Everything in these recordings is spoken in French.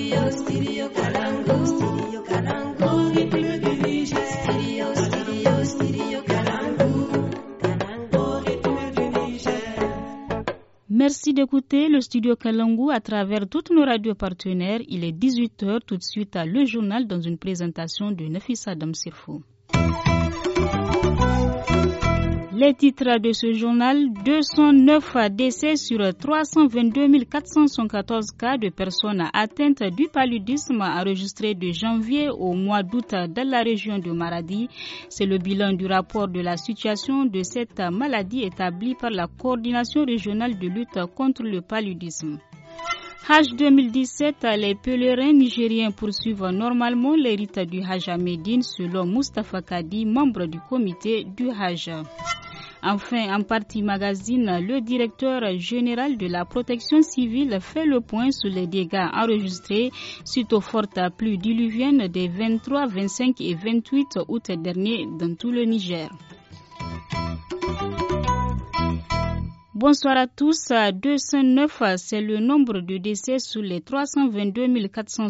Merci d'écouter le studio Kalangu à travers toutes nos radios partenaires. Il est 18h, tout de suite à Le Journal dans une présentation de Nafissa Adam Sirfo. Les titres de ce journal, 209 décès sur 322 414 cas de personnes atteintes du paludisme enregistrés de janvier au mois d'août dans la région de Maradi. C'est le bilan du rapport de la situation de cette maladie établi par la coordination régionale de lutte contre le paludisme. Hajj 2017, les pèlerins nigériens poursuivent normalement les rites du Hajj à Médine selon Mustafa Kadi, membre du comité du Hajj. Enfin, en partie magazine, le directeur général de la protection civile fait le point sur les dégâts enregistrés suite aux fortes pluies diluviennes des 23, 25 et 28 août dernier dans tout le Niger. Bonsoir à tous. 209, c'est le nombre de décès sur les 322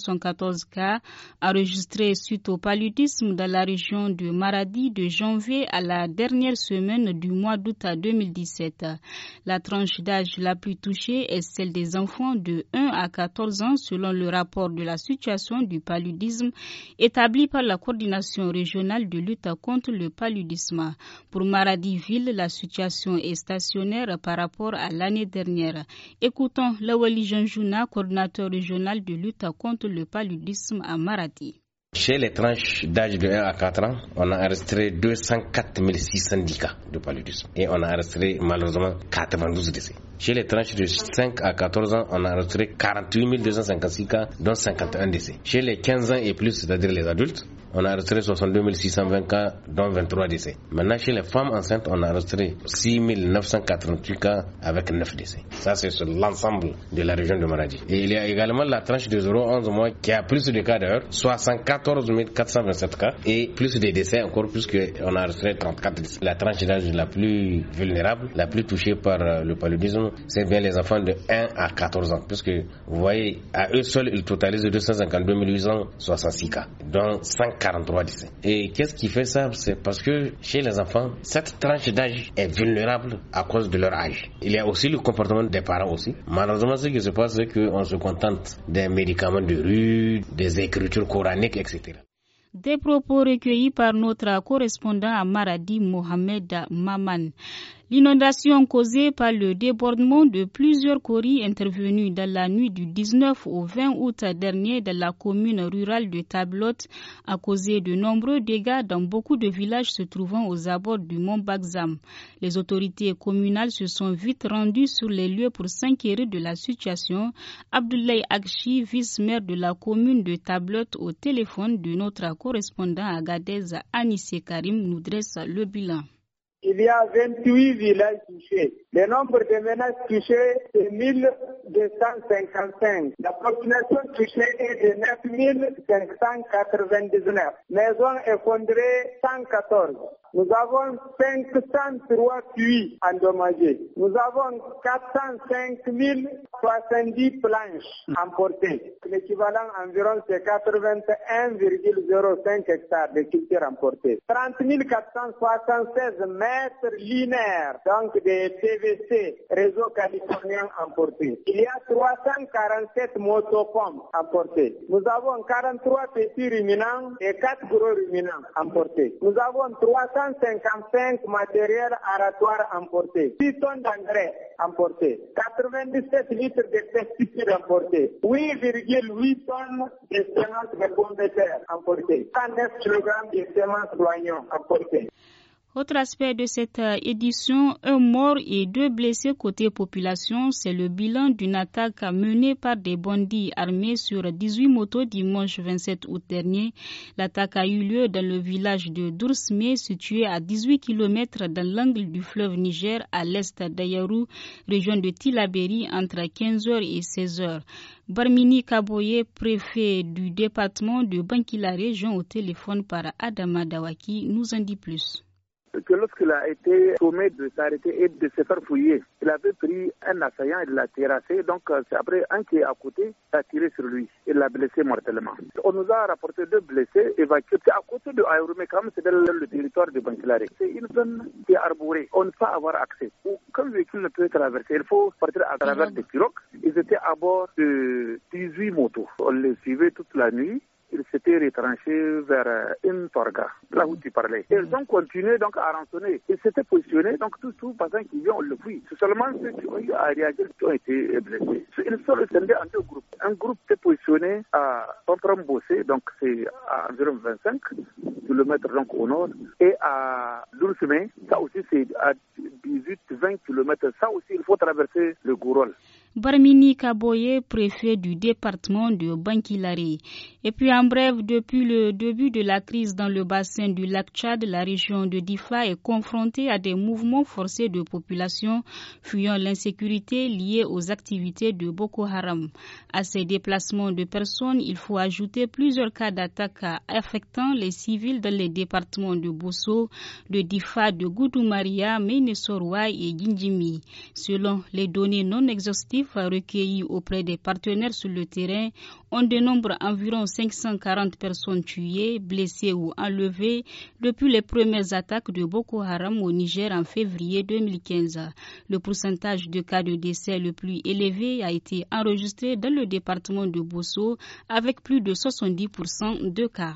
414 cas enregistrés suite au paludisme dans la région de Maradi de janvier à la dernière semaine du mois d'août 2017. La tranche d'âge la plus touchée est celle des enfants de 1 à 14 ans selon le rapport de la situation du paludisme établi par la coordination régionale de lutte contre le paludisme. Pour Maradi-Ville, la situation est stationnaire par rapport à l'année dernière. Écoutons Lawali Janjouna, coordinateur régional de lutte contre le paludisme à Maradi. Chez les tranches d'âge de 1 à 4 ans, on a enregistré 204 610 cas de paludisme et on a enregistré malheureusement 92 décès. Chez les tranches de 5 à 14 ans, on a enregistré 48 256 cas, dont 51 décès. Chez les 15 ans et plus, c'est-à-dire les adultes, on a enregistré 62 620 cas, dont 23 décès. Maintenant, chez les femmes enceintes, on a enregistré 6 988 cas avec 9 décès. Ça, c'est sur l'ensemble de la région de Maradi. Et il y a également la tranche de 0-11 mois qui a plus de cas d'ailleurs, 74 427 cas et plus de décès encore, puisqu'on a enregistré 34 décès. La tranche d'âge la plus vulnérable, la plus touchée par le paludisme, c'est bien les enfants de 1 à 14 ans, puisque vous voyez, à eux seuls, ils totalisent 252 866 cas, dont 143 décès. Et qu'est-ce qui fait ça? C'est parce que chez les enfants, cette tranche d'âge est vulnérable à cause de leur âge. Il y a aussi le comportement des parents aussi. Malheureusement, ce qui se passe, c'est qu'on se contente des médicaments de rue, des écritures coraniques, etc. Des propos recueillis par notre correspondant à Maradi, Mohamed Maman. L'inondation causée par le débordement de plusieurs coris intervenus dans la nuit du 19 au 20 août dernier dans la commune rurale de Tablote a causé de nombreux dégâts dans beaucoup de villages se trouvant aux abords du mont Bagzam. Les autorités communales se sont vite rendues sur les lieux pour s'inquiéter de la situation. Abdoulaye Agchi, vice-maire de la commune de Tablote, au téléphone de notre correspondant à Agadez, Anissé Karim, nous dresse le bilan. Il y a 28 villages touchés. Le nombre de ménages touchés est 1255. La population touchée est de 9599. Maisons effondrées 114. Nous avons 503 puits endommagés. Nous avons 405 070 planches emportées. L'équivalent environ c'est 81,05 hectares de culture emportées. 30 476 mètres linéaires, donc des PVC, réseau californien emportés. Il y a 347 motopompes emportées. Nous avons 43 petits ruminants et 4 gros ruminants emportés. Nous avons 355 matériels aratoires emportés, 6 tonnes d'engrais emportés, 97 litres de pesticides emportés, 8,8 tonnes de semences de pommes de terre emportées, 109 kg de semences d'oignons emportés. Autre aspect de cette édition, un mort et 2 blessés côté population, c'est le bilan d'une attaque menée par des bandits armés sur 18 motos dimanche 27 août dernier. L'attaque a eu lieu dans le village de Doursmé, situé à 18 km dans l'angle du fleuve Niger, à l'est d'Ayarou, région de Tilaberi, entre 15h et 16h. Barmini Kaboye, préfet du département de Bankila région, au téléphone par Adama Dawaki, nous en dit plus. que lorsqu'il a été sommé de s'arrêter et de se faire fouiller, il avait pris un assaillant, il l'a terrassé, donc c'est après un qui est à côté a tiré sur lui, il l'a blessé mortellement. On nous a rapporté 2 blessés évacués, c'est à côté de Ayourumé, comme c'est dans le territoire de Bankilare. C'est une zone qui est arborée, on ne peut pas avoir accès. Comme le véhicule ne peut traverser, il faut partir à travers des pirogues. Ils étaient à bord de 18 motos, on les suivait toute la nuit. Ils s'étaient retranchés vers une torga, là où tu parlais. Et ils ont continué donc à rançonner. Ils s'étaient positionnés, donc tout passant qui vient, on le fuit. C'est seulement ceux qui ont eu à réagir qui ont été blessés. Ils sont scindés en 2 groupes. Un groupe s'est positionné à Tontram-Bossé, donc c'est à environ 25 km donc au nord, et à Loursemé, ça aussi c'est à 18-20 km. Ça aussi, il faut traverser le Gourol. Barmini Kaboye, préfet du département de Bankilare. Et puis en bref, depuis le début de la crise dans le bassin du lac Tchad, la région de Difa est confrontée à des mouvements forcés de population fuyant l'insécurité liée aux activités de Boko Haram. À ces déplacements de personnes, il faut ajouter plusieurs cas d'attaques affectant les civils dans les départements de Bosso, de Difa, de Goudoumaria, Ménesoroa et Gindjimi. Selon les données non exhaustives recueillis auprès des partenaires sur le terrain, on dénombre environ 540 personnes tuées, blessées ou enlevées depuis les premières attaques de Boko Haram au Niger en février 2015. Le pourcentage de cas de décès le plus élevé a été enregistré dans le département de Bosso avec plus de 70% de cas.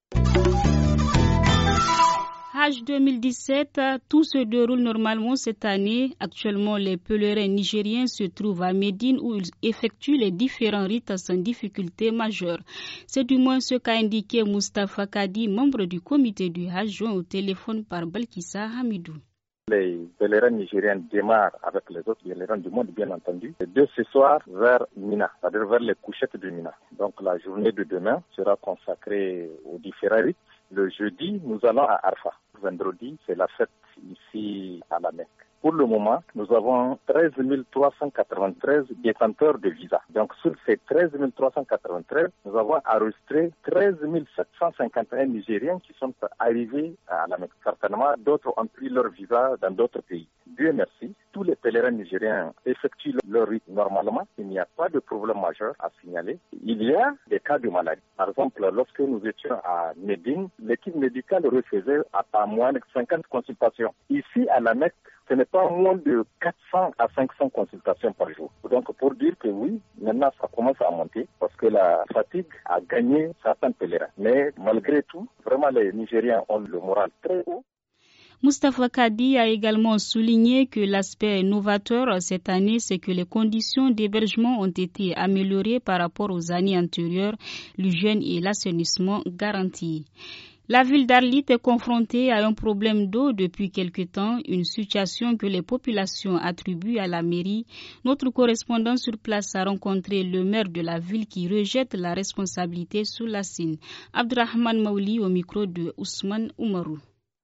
Hajj 2017, tout se déroule normalement cette année. Actuellement, les pèlerins nigériens se trouvent à Médine où ils effectuent les différents rites sans difficulté majeure. C'est du moins ce qu'a indiqué Moustapha Kadi, membre du comité du Hajj, joint au téléphone par Balkissa Hamidou. Les pèlerins nigériens démarrent avec les autres pèlerins du monde, bien entendu, de ce soir vers Mina, c'est-à-dire vers les couchettes de Mina. Donc la journée de demain sera consacrée aux différents rites. Le jeudi, nous allons à Arfa. Vendredi, c'est la fête ici à la Mecque. Pour le moment, nous avons 13 393 détenteurs de visa. Donc, sur ces 13 393, nous avons enregistré 13 751 Nigériens qui sont arrivés à la Mecque. Certainement, d'autres ont pris leur visa dans d'autres pays. Dieu merci, tous les pèlerins nigériens effectuent leur rite normalement. Il n'y a pas de problème majeur à signaler. Il y a des cas de maladie. Par exemple, lorsque nous étions à Médine, l'équipe médicale refaisait à moins de 50 consultations. Ici, à la Mecque, ce n'est pas moins de 400 à 500 consultations par jour. Donc, pour dire que oui, maintenant, ça commence à monter parce que la fatigue a gagné certains pèlerins. Mais malgré tout, vraiment, les Nigériens ont le moral très haut. Moustapha Kadi a également souligné que l'aspect novateur cette année, c'est que les conditions d'hébergement ont été améliorées par rapport aux années antérieures, l'hygiène et l'assainissement garantis. La ville d'Arlit est confrontée à un problème d'eau depuis quelque temps, une situation que les populations attribuent à la mairie. Notre correspondant sur place a rencontré le maire de la ville qui rejette la responsabilité sous la signe. Abdurrahman Maouli au micro de Ousmane Oumarou.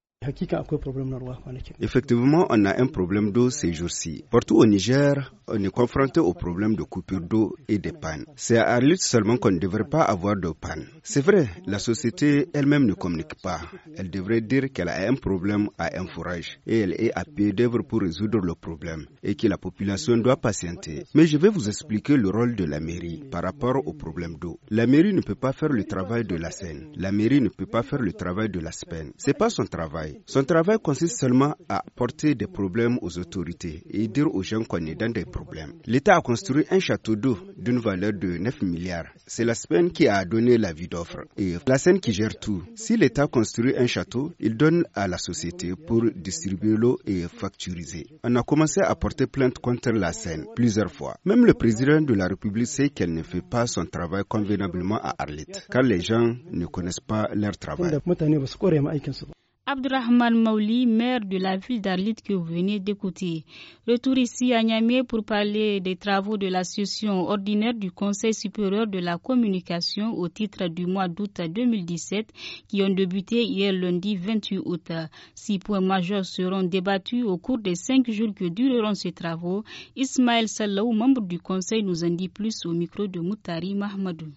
Effectivement, on a un problème d'eau ces jours-ci. Partout au Niger, on est confronté au problème de coupure d'eau et de panne. C'est à Arlit seulement qu'on ne devrait pas avoir de panne. C'est vrai, la société elle-même ne communique pas. Elle devrait dire qu'elle a un problème à un forage et elle est à pied d'œuvre pour résoudre le problème et que la population doit patienter. Mais je vais vous expliquer le rôle de la mairie par rapport au problème d'eau. La mairie ne peut pas faire le travail de la Seine. La mairie ne peut pas faire le travail de la Spen. C'est pas son travail. Son travail consiste seulement à porter des problèmes aux autorités et dire aux gens qu'on est dans des problèmes. L'État a construit un château d'eau d'une valeur de 9 milliards. C'est la Spen qui a donné l'avis d'offre et la Seine qui gère tout. Si l'État construit un château, il donne à la société pour distribuer l'eau et facturiser. On a commencé à porter plainte contre la Seine plusieurs fois. Même le président de la République sait qu'elle ne fait pas son travail convenablement à Arlit, car les gens ne connaissent pas leur travail. Abdurrahman Maouli, maire de la ville d'Arlit que vous venez d'écouter. Retour ici à Niamey pour parler des travaux de la session ordinaire du Conseil supérieur de la communication au titre du mois d'août 2017 qui ont débuté hier lundi 28 août. 6 points majeurs seront débattus au cours des 5 jours que dureront ces travaux. Ismaël Sallaou, membre du Conseil, nous en dit plus au micro de Moutari Mahmadou.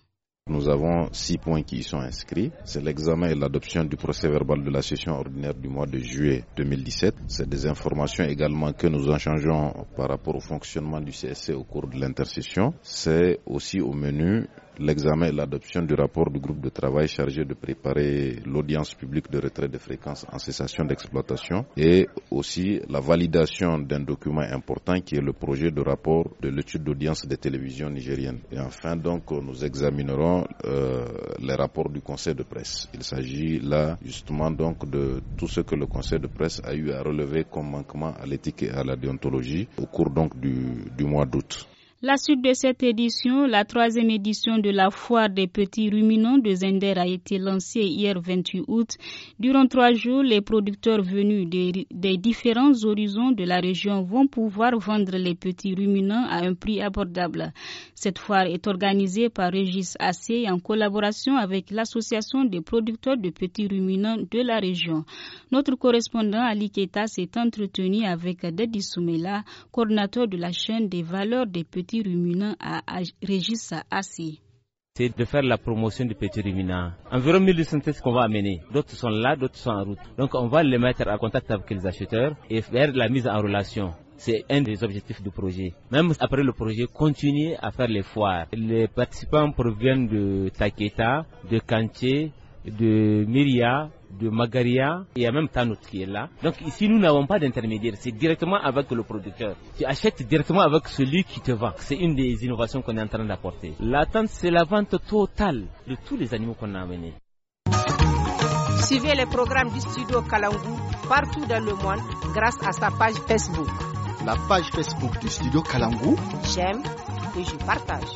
Nous avons 6 points qui y sont inscrits. C'est l'examen et l'adoption du procès verbal de la session ordinaire du mois de juillet 2017. C'est des informations également que nous échangeons par rapport au fonctionnement du CSC au cours de l'intersession. C'est aussi au menu l'examen et l'adoption du rapport du groupe de travail chargé de préparer l'audience publique de retrait de fréquences en cessation d'exploitation et aussi la validation d'un document important qui est le projet de rapport de l'étude d'audience des télévisions nigériennes. Et enfin, donc, nous examinerons les rapports du conseil de presse. Il s'agit là justement donc de tout ce que le conseil de presse a eu à relever comme manquement à l'éthique et à la déontologie au cours donc du mois d'août. La suite de cette édition, la 3e édition de la foire des petits ruminants de Zender a été lancée hier 28 août. Durant 3 jours, les producteurs venus des différents horizons de la région vont pouvoir vendre les petits ruminants à un prix abordable. Cette foire est organisée par Régis Assé en collaboration avec l'association des producteurs de petits ruminants de la région. Notre correspondant Ali Keita s'est entretenu avec Dedi Soumela, coordinateur de la chaîne des valeurs des petits ruminants à Régis Assé. C'est de faire la promotion des petits ruminants. Environ 1200 tests qu'on va amener. D'autres sont là, d'autres sont en route. Donc on va les mettre en contact avec les acheteurs et faire la mise en relation. C'est un des objectifs du projet. Même après le projet, continuer à faire les foires. Les participants proviennent de Taketa, de Kanché, de Myria, de Magaria, il y a même Tanout qui est là. Donc ici nous n'avons pas d'intermédiaire, c'est directement avec le producteur. Tu achètes directement avec celui qui te vend. C'est une des innovations qu'on est en train d'apporter. L'attente, c'est la vente totale de tous les animaux qu'on a amenés. Suivez les programmes du studio Kalangu partout dans le monde grâce à sa page Facebook. La page Facebook du studio Kalangu. J'aime et je partage.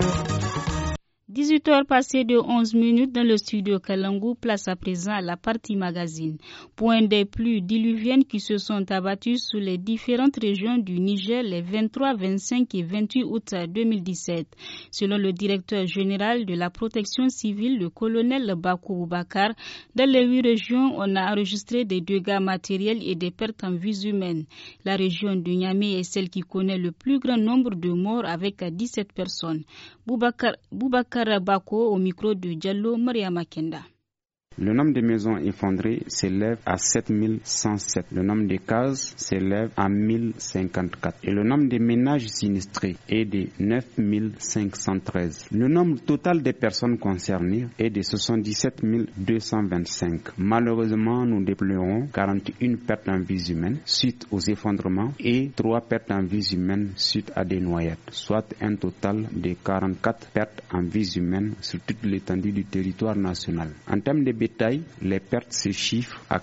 18h passées de 11 minutes dans le studio Kalangu, place à présent à la partie magazine. Point des pluies diluviennes qui se sont abattues sur les différentes régions du Niger les 23, 25 et 28 août 2017. Selon le directeur général de la protection civile, le colonel Bakou Boubacar, dans les 8 régions, on a enregistré des dégâts matériels et des pertes en vies humaines. La région de Niamey est celle qui connaît le plus grand nombre de morts avec 17 personnes. Boubacar Bako au micro de Diallo Mariama Kenda. Le nombre de maisons effondrées s'élève à 7107. Le nombre de cases s'élève à 1054. Et le nombre de ménages sinistrés est de 9513. Le nombre total des personnes concernées est de 77 225. Malheureusement, nous déplorons 41 pertes en vies humaines suite aux effondrements et 3 pertes en vies humaines suite à des noyades, soit un total de 44 pertes en vies humaines sur toute l'étendue du territoire national. En termes de bétail, les pertes se chiffrent à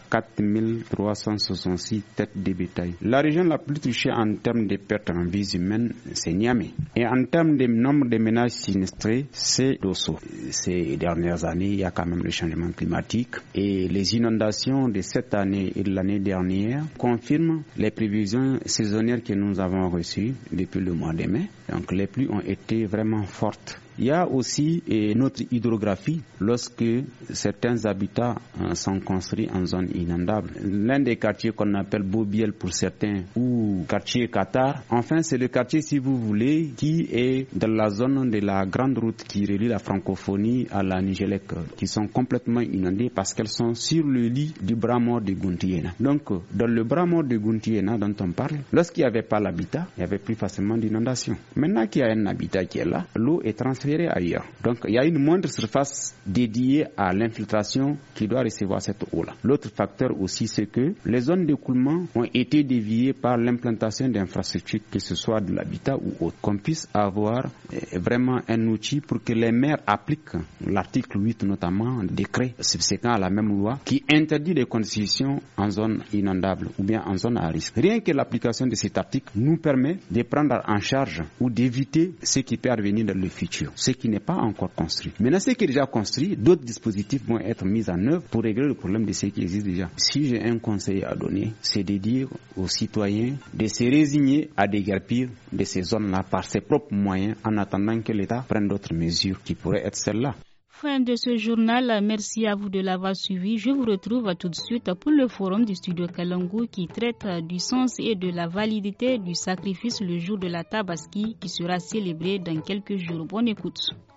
4366 têtes de bétail. La région la plus touchée en termes de pertes en vies humaines, c'est Niamey. Et en termes de nombre de ménages sinistrés, c'est Dosso. Ces dernières années, il y a quand même le changement climatique et les inondations de cette année et de l'année dernière confirment les prévisions saisonnières que nous avons reçues depuis le mois de mai. Donc les pluies ont été vraiment fortes. Il y a aussi notre hydrographie lorsque certains habitats sont construits en zone inondable. L'un des quartiers qu'on appelle Bobiel pour certains ou quartier Qatar, enfin c'est le quartier, si vous voulez, qui est dans la zone de la grande route qui relie la francophonie à la Nigélec, qui sont complètement inondées parce qu'elles sont sur le lit du bras mort de Guntiena. Donc dans le bras mort de Guntiena dont on parle, lorsqu'il n'y avait pas l'habitat, il y avait plus facilement d'inondation. Maintenant qu'il y a un habitat qui est là, l'eau est transférée ailleurs. Donc il y a une moindre surface dédiée à l'infiltration qui doit recevoir cette eau-là. L'autre facteur aussi, c'est que les zones d'écoulement ont été déviées par l'implantation d'infrastructures, que ce soit de l'habitat ou autre. Qu'on puisse avoir vraiment un outil pour que les maires appliquent l'article 8 notamment, décret subséquent à la même loi, qui interdit les constructions en zone inondable ou bien en zone à risque. Rien que l'application de cet article nous permet de prendre en charge ou d'éviter ce qui peut advenir dans le futur. Ce qui n'est pas encore construit. Maintenant, ce qui est déjà construit, d'autres dispositifs vont être mis en œuvre pour régler le problème de ce qui existe déjà. Si j'ai un conseil à donner, c'est de dire aux citoyens de se résigner à déguerpir de ces zones-là par ses propres moyens en attendant que l'État prenne d'autres mesures qui pourraient être celles-là. Fin de ce journal, merci à vous de l'avoir suivi. Je vous retrouve tout de suite pour le forum du studio Kalangu qui traite du sens et de la validité du sacrifice le jour de la Tabaski qui sera célébré dans quelques jours. Bonne écoute.